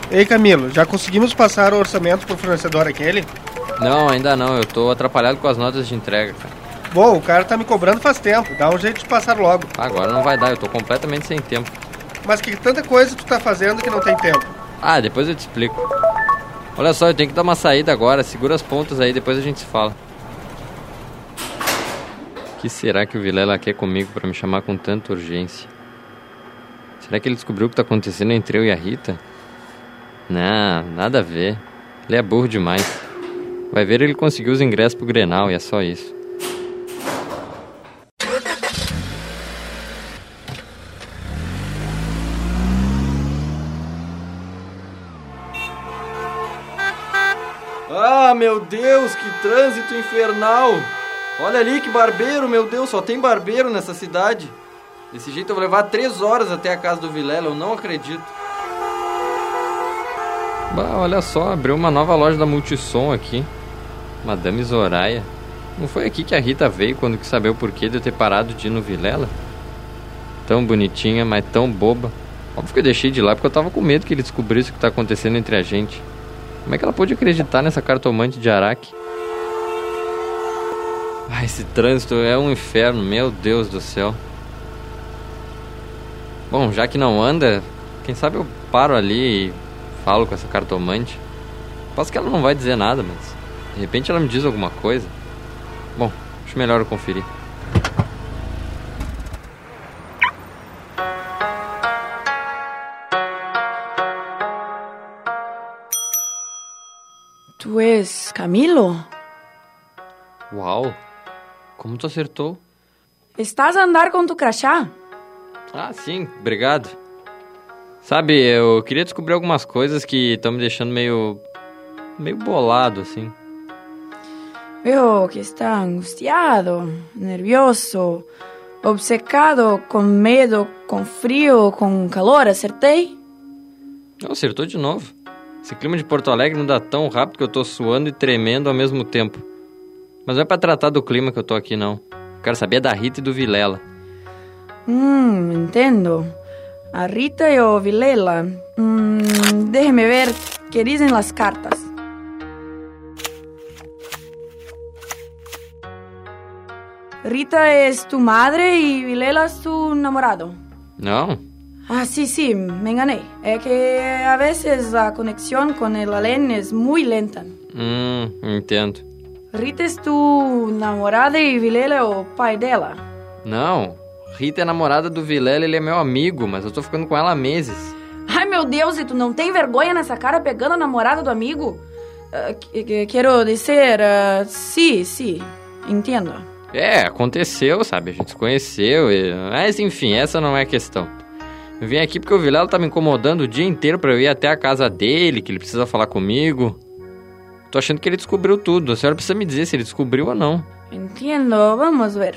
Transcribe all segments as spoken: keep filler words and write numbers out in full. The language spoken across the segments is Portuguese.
Ei, Camilo, já conseguimos passar o orçamento pro fornecedor aquele? Não, ainda não. Eu tô atrapalhado com as notas de entrega, cara. Bom, o cara tá me cobrando faz tempo. Dá um jeito de passar logo. Agora não vai dar, eu tô completamente sem tempo. Mas que tanta coisa tu tá fazendo que não tem tempo? Ah, depois eu te explico. Olha só, eu tenho que dar uma saída agora. Segura as pontas aí, depois a gente se fala. O que será que o Vilela quer comigo pra me chamar com tanta urgência? Será que ele descobriu o que tá acontecendo entre eu e a Rita? Não, nada a ver. Ele é burro demais. Vai ver, ele conseguiu os ingressos pro Grenal e é só isso. Ah, meu Deus, que trânsito infernal! Olha ali que barbeiro, meu Deus, só tem barbeiro nessa cidade. Desse jeito eu vou levar três horas até a casa do Vilela, eu não acredito. Bah, olha só, abriu uma nova loja da Multissom aqui. Madame Zoraia. Não foi aqui que a Rita veio quando quis saber o porquê de eu ter parado de ir no Vilela? Tão bonitinha, mas tão boba. Óbvio que eu deixei de ir lá porque eu tava com medo que ele descobrisse o que tá acontecendo entre a gente. Como é que ela pôde acreditar nessa cartomante de Araque? Ah, esse trânsito é um inferno, meu Deus do céu. Bom, já que não anda, quem sabe eu paro ali e falo com essa cartomante. Posso que ela não vai dizer nada, mas de repente ela me diz alguma coisa. Bom, acho melhor eu conferir. Tu és Camilo? Uau, como tu acertou? Estás a andar com tu crachá? Ah, sim, obrigado. Sabe, eu queria descobrir algumas coisas que estão me deixando meio... meio bolado, assim. Veo que está angustiado, nervioso, obcecado, com medo, com frio, com calor, acertei? Não, acertou de novo. Esse clima de Porto Alegre muda tão rápido que eu tô suando e tremendo ao mesmo tempo. Mas não é pra tratar do clima que eu tô aqui, não. Eu quero saber da Rita e do Vilela. Hum, entendo. A Rita e o Vilela. Hum, déjeme ver qué dicen las cartas. Rita es tu madre y Vilela es tu namorado. Não? Ah, sí, sí, me engané. Es que a veces la conexión con el alien es muy lenta. Hum, entendo. Rita es tu namorada y Vilela é o pai dela. Não, Rita é namorada do Vilela, ele é meu amigo, mas eu tô ficando com ela há meses. Ai, meu Deus, e tu não tem vergonha nessa cara pegando a namorada do amigo? Uh, que, que, quero dizer, uh, sim, sim, entendo. É, aconteceu, sabe, a gente se conheceu, e... mas enfim, essa não é a questão. Eu vim aqui porque o Vilela tá me incomodando o dia inteiro pra eu ir até a casa dele, que ele precisa falar comigo. Tô achando que ele descobriu tudo, a senhora precisa me dizer se ele descobriu ou não. Entendo, vamos ver.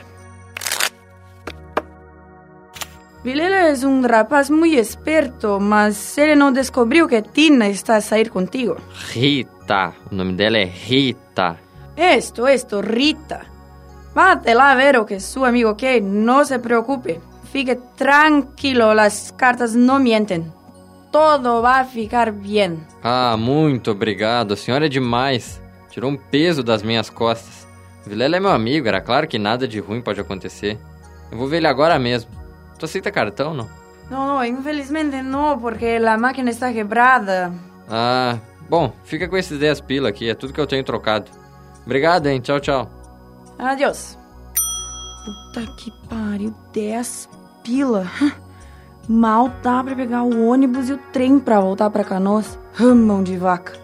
Vilela é um rapaz muito esperto, mas ele não descobriu que Tina está a sair contigo. Rita, o nome dela é Rita. Esto, esto, Rita. Vá até lá ver o que seu amigo quer, não se preocupe. Fique tranquilo, as cartas não mentem. Todo vai ficar bem. Ah, muito obrigado, a senhora é demais. Tirou um peso das minhas costas. O Vilela é meu amigo, era claro que nada de ruim pode acontecer. Eu vou ver ele agora mesmo. Tu aceita cartão, não? Não, não, infelizmente não, porque a máquina está quebrada. Ah, bom, fica com esses dez pila aqui, é tudo que eu tenho trocado. Obrigado, hein, tchau, tchau. Adeus. Puta que pariu, dez pila. Mal dá pra pegar o ônibus e o trem pra voltar pra Canoas. Ah, mão de vaca.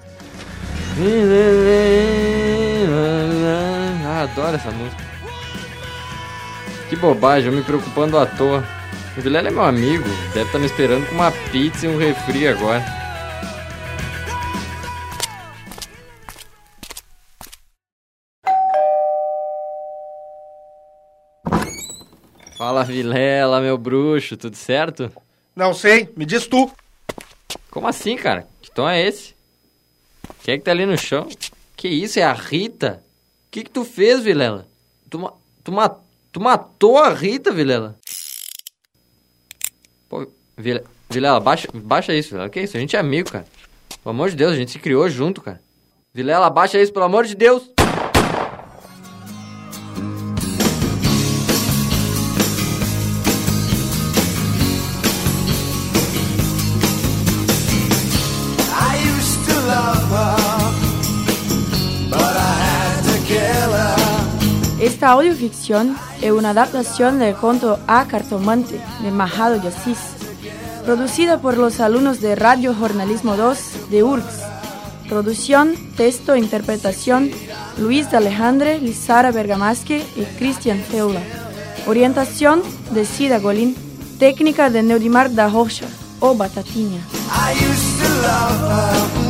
Ah, adoro essa música. Que bobagem, eu me preocupando à toa. O Vilela é meu amigo, deve estar me esperando com uma pizza e um refri agora. Fala, Vilela, meu bruxo, tudo certo? Não sei, me diz tu. Como assim, cara? Que tom é esse? Quem é que tá ali no chão? Que isso, é a Rita? O que que tu fez, Vilela? Tu, ma tu, ma tu matou a Rita, Vilela? Pô, Vilela, Vilela, baixa, baixa isso, Vilela. Que isso? A gente é amigo, cara. Pelo amor de Deus, a gente se criou junto, cara. Vilela, baixa isso, pelo amor de Deus. Esta audioficción es una adaptación del cuento A Cartomante de Machado de Assis, producida por los alumnos de Radio Jornalismo dos de U R G S. Producción, texto e interpretación, Luis de Alejandre, Lizara Bergamasque y Cristian Feula. Orientación de Cida Golín. Técnica de Neudimar da Rocha o Batatinha. I used to love her.